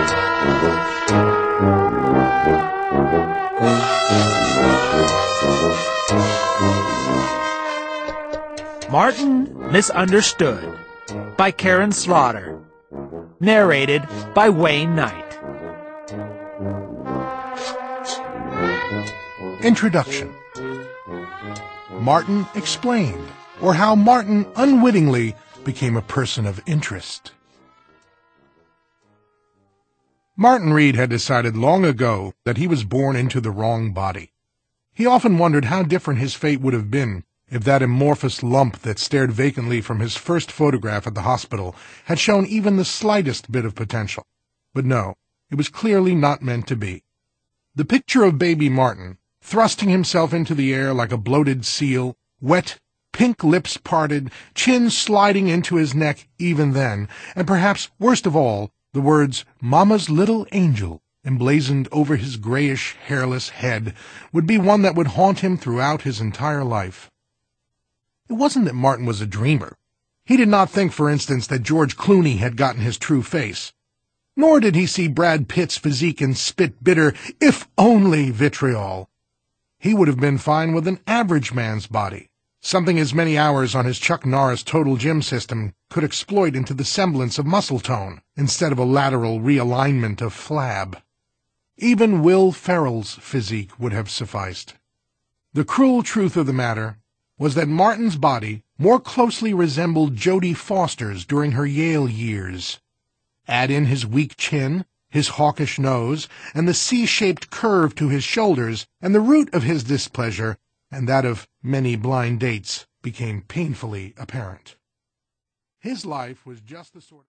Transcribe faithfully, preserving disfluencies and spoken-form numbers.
Martin Misunderstood by Karen Slaughter. Narrated by Wayne Knight. Introduction. Martin Explained, or How Martin Unwittingly Became a Person of Interest. Martin Reed had decided long ago that he was born into the wrong body. He often wondered how different his fate would have been if that amorphous lump that stared vacantly from his first photograph at the hospital had shown even the slightest bit of potential. But no, it was clearly not meant to be. The picture of baby Martin, thrusting himself into the air like a bloated seal, wet, pink lips parted, chin sliding into his neck even then, and perhaps worst of all, the words, "Mama's little angel," emblazoned over his grayish, hairless head, would be one that would haunt him throughout his entire life. It wasn't that Martin was a dreamer. He did not think, for instance, that George Clooney had gotten his true face. Nor did he see Brad Pitt's physique and spit bitter, if-only vitriol. He would have been fine with an average man's body, something as many hours on his Chuck Norris total gym system could exploit into the semblance of muscle tone, instead of a lateral realignment of flab. Even Will Ferrell's physique would have sufficed. The cruel truth of the matter was that Martin's body more closely resembled Jodie Foster's during her Yale years. Add in his weak chin, his hawkish nose, and the C-shaped curve to his shoulders, and the root of his displeasure, and that of many blind dates, became painfully apparent. His life was just the sort of